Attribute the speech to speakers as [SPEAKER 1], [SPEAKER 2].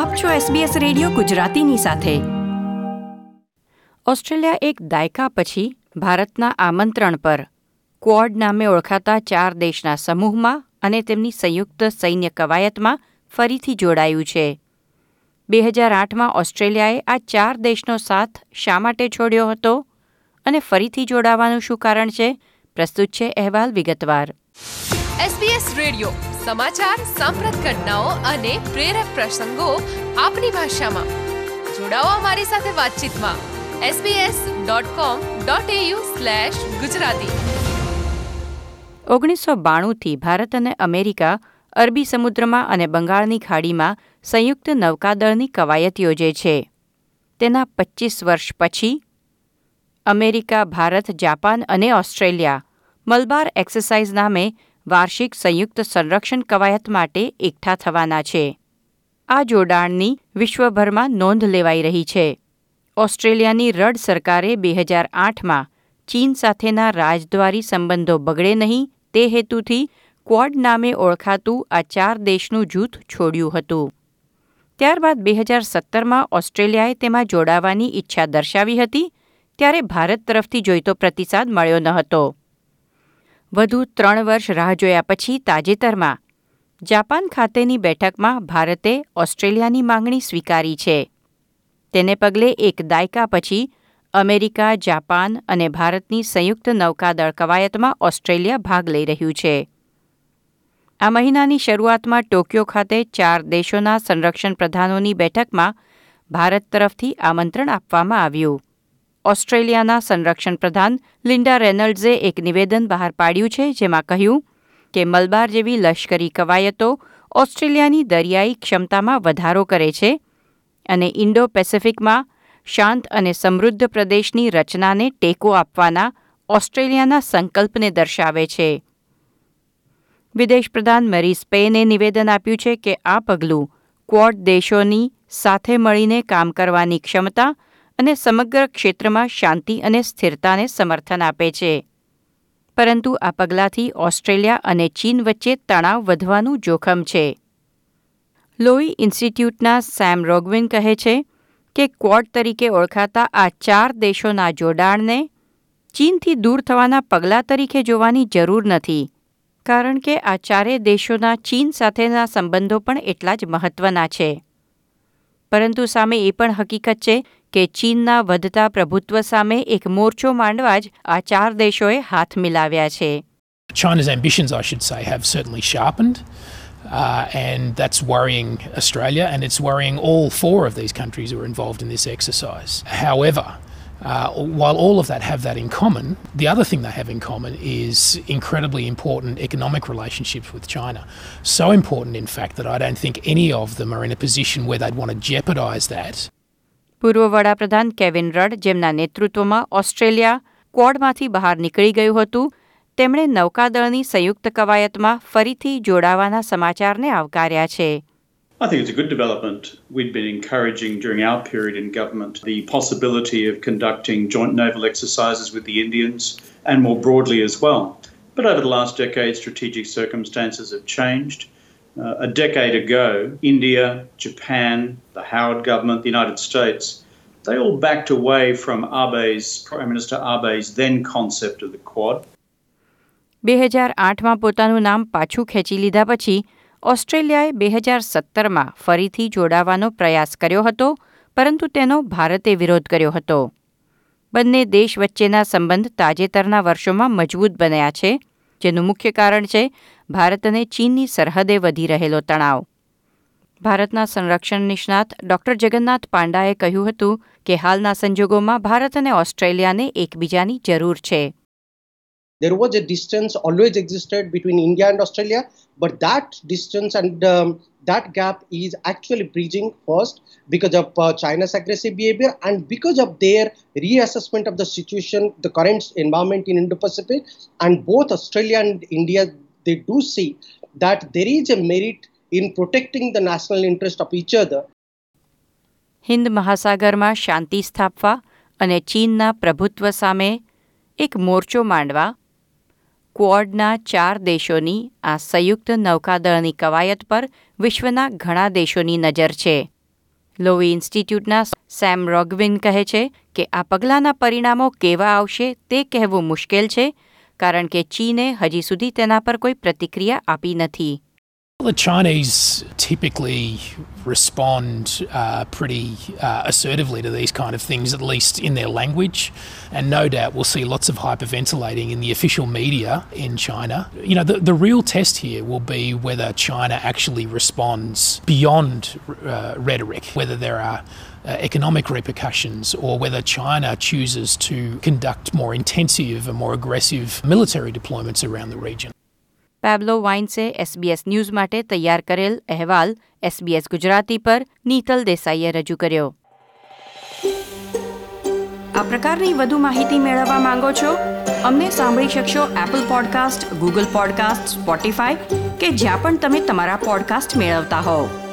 [SPEAKER 1] આપ છો SBS radio ગુજરાતીની સાથે. ઓસ્ટ્રેલિયા એક દાયકા પછી ભારતના આમંત્રણ પર ક્વોડ નામે ઓળખાતા 4 દેશના સમૂહમાં અને તેમની સંયુક્ત સૈન્ય કવાયતમાં ફરીથી જોડાયું છે. 2008માં ઓસ્ટ્રેલિયાએ આ 4 દેશનો સાથ શા માટે છોડ્યો હતો અને ફરીથી જોડાવાનું શું કારણ છે? પ્રસ્તુત છે અહેવાલ વિગતવાર.
[SPEAKER 2] SBS રેડિયો સમાચાર, સાંપ્રત ઘટનાઓ અને પ્રેરક પ્રસંગો આપની ભાષામાં. જોડાઓ અમારી સાથે વાતચીતમાં. sbs.com.au/gujarati.
[SPEAKER 1] 1992થી ભારત અને અમેરિકા અરબી સમુદ્રમાં અને બંગાળની ખાડીમાં સંયુક્ત નૌકાદળની કવાયત યોજે છે. તેના 25 વર્ષ પછી અમેરિકા, ભારત, જાપાન અને ઓસ્ટ્રેલિયા મલબાર એક્સરસાઇઝ નામે વાર્ષિક સંયુક્ત સંરક્ષણ કવાયત માટે એકઠા થવાના છે. આ જોડાણની વિશ્વભરમાં નોંધ લેવાઈ રહી છે. ઓસ્ટ્રેલિયાની રડ સરકારે 2008માં ચીન સાથેના રાજદ્વારી સંબંધો બગડે નહીં તે હેતુથી ક્વોડ નામે ઓળખાતું આ 4 દેશનું જૂથ છોડ્યું હતું. ત્યારબાદ 2017માં ઓસ્ટ્રેલિયાએ તેમાં જોડાવાની ઈચ્છા દર્શાવી હતી, ત્યારે ભારત તરફથી જોઈતો પ્રતિસાદ મળ્યો ન હતો. વધુ 3 વર્ષ રાહ જોયા પછી તાજેતરમાં જાપાન ખાતેની બેઠકમાં ભારતે ઓસ્ટ્રેલિયાની માંગણી સ્વીકારી છે. તેને પગલે એક દાયકા પછી અમેરિકા, જાપાન અને ભારતની સંયુક્ત નૌકાદળ કવાયતમાં ઓસ્ટ્રેલિયા ભાગ લઈ રહ્યું છે. આ મહિનાની શરૂઆતમાં ટોક્યો ખાતે 4 દેશોના સંરક્ષણ પ્રધાનોની બેઠકમાં ભારત તરફથી આમંત્રણ આપવામાં આવ્યું. ઓસ્ટ્રેલિયાના સંરક્ષણ પ્રધાન લિન્ડા રેનલ્ડ્સે એક નિવેદન બહાર પાડ્યું છે, જેમાં કહ્યું કે મલબાર જેવી લશ્કરી કવાયતો ઓસ્ટ્રેલિયાની દરિયાઈ ક્ષમતામાં વધારો કરે છે અને ઇન્ડો પેસિફિકમાં શાંત અને સમૃદ્ધ પ્રદેશની રચનાને ટેકો આપવાના ઓસ્ટ્રેલિયાના સંકલ્પને દર્શાવે છે. વિદેશ પ્રધાન મેરી સ્પેને નિવેદન આપ્યું છે કે આ પગલું ક્વોડ દેશોની સાથે મળીને કામ કરવાની ક્ષમતા અને સમગ્ર ક્ષેત્રમાં શાંતિ અને સ્થિરતાને સમર્થન આપે છે. પરંતુ આ પગલાંથી ઓસ્ટ્રેલિયા અને ચીન વચ્ચે તણાવ વધવાનું જોખમ છે. લોઈ ઇન્સ્ટિટ્યૂટના સેમ રોગવિન કહે છે કે ક્વોડ તરીકે ઓળખાતા આ 4 દેશોના જોડાણને ચીનથી દૂર થવાના પગલાં તરીકે જોવાની જરૂર નથી, કારણ કે આ 4 દેશોના ચીન સાથેના સંબંધો પણ એટલા જ મહત્વના છે. પરંતુ સામે એ પણ હકીકત છે કે ચીનના વધતા પ્રભુત્વ સામે એક મોરચો માંડવા જ આ 4 દેશોએ હાથ મિલાવ્યા છે.
[SPEAKER 3] China's ambitions, I should say, have certainly sharpened, and that's worrying Australia, and it's worrying all 4 of these countries who are involved in this exercise. However, while all of that have that in common, the other thing they have in common is incredibly important economic relationships with China. So important, in fact, that I don't think any of them are in a position where they'd want to jeopardise that.
[SPEAKER 1] પૂર્વ વડાપ્રધાન Kevin રડ, જેમના નેતૃત્વમાં Australia ક્વોડમાંથી બહાર નીકળી ગયું હતું, તેમણે નૌકાદળની સંયુક્ત કવાયતમાં ફરીથી જોડાવાના સમાચારને આવકાર્યા છે.
[SPEAKER 4] I think it's a good development. We'd been encouraging during our period in government the possibility of conducting joint naval exercises with the Indians and more broadly as well. But over the last decade, strategic circumstances have changed. A decade ago, India, Japan, the Howard government, the United States, they all backed away from Prime Minister Abe's then concept of the Quad.
[SPEAKER 1] 2008માં પોતાનું નામ પાછું ખેંચી લીધા પછી ઓસ્ટ્રેલિયાએ 2017માં ફરીથી જોડાવાનો પ્રયાસ કર્યો હતો, પરંતુ તેનો ભારતે વિરોધ કર્યો હતો. બંને દેશ વચ્ચેના સંબંધ તાજેતરના વર્ષોમાં મજબૂત બન્યા છે, જેનું મુખ્ય કારણ છે ભારત અને ચીનની સરહદે વધી રહેલો તણાવ. ભારતના સંરક્ષણ નિષ્ણાત ડોક્ટર જગન્નાથ પાંડાએ કહ્યું હતું કે હાલના સંજોગોમાં ભારત અને ઓસ્ટ્રેલિયાને એકબીજાની જરૂર છે.
[SPEAKER 5] There was a distance always existed between India and Australia, but that distance and that gap is actually bridging first because of China's aggressive behavior and because of their reassessment of the situation, the current environment in Indo-Pacific. And both Australia and India, they do see that there is a merit in protecting the national interest of each other.
[SPEAKER 1] Hind મહાસાગરમાં શાંતિ સ્થાપવા અને ચીનના પ્રભુત્વ સામે એક મોરચો માંડવા ક્વોડના 4 દેશોની આ સંયુક્ત નૌકાદળની કવાયત પર વિશ્વના ઘણા દેશોની નજર છે. લોવી ઇન્સ્ટિટ્યૂટના સેમ રોગવિન કહે છે કે આ પગલાંના પરિણામો કેવા આવશે તે કહેવું મુશ્કેલ છે કારણ કે ચીને હજી સુધી તેના પર કોઈ પ્રતિક્રિયા આપી નથી.
[SPEAKER 3] The Chinese typically respond pretty assertively to these kind of things, at least in their language, and no doubt we'll see lots of hyperventilating in the official media in China. You know, the real test here will be whether China actually responds beyond rhetoric, whether there are economic repercussions or whether China chooses to conduct more intensive and more aggressive military deployments around the region.
[SPEAKER 1] Pablo વાઇન્સે SBS news માટે તૈયાર કરેલ અહેવાલ SBS Gujarati પર નીતલ દેસાઈએ રજૂ કર્યો. આ પ્રકારની વધુ માહિતી મેળવવા માંગો છો? અમને સાંભળી શકશો Apple podcast, Google podcast, Spotify કે જ્યાં પણ તમે તમારા પોડકાસ્ટ મેળવતા હોવ.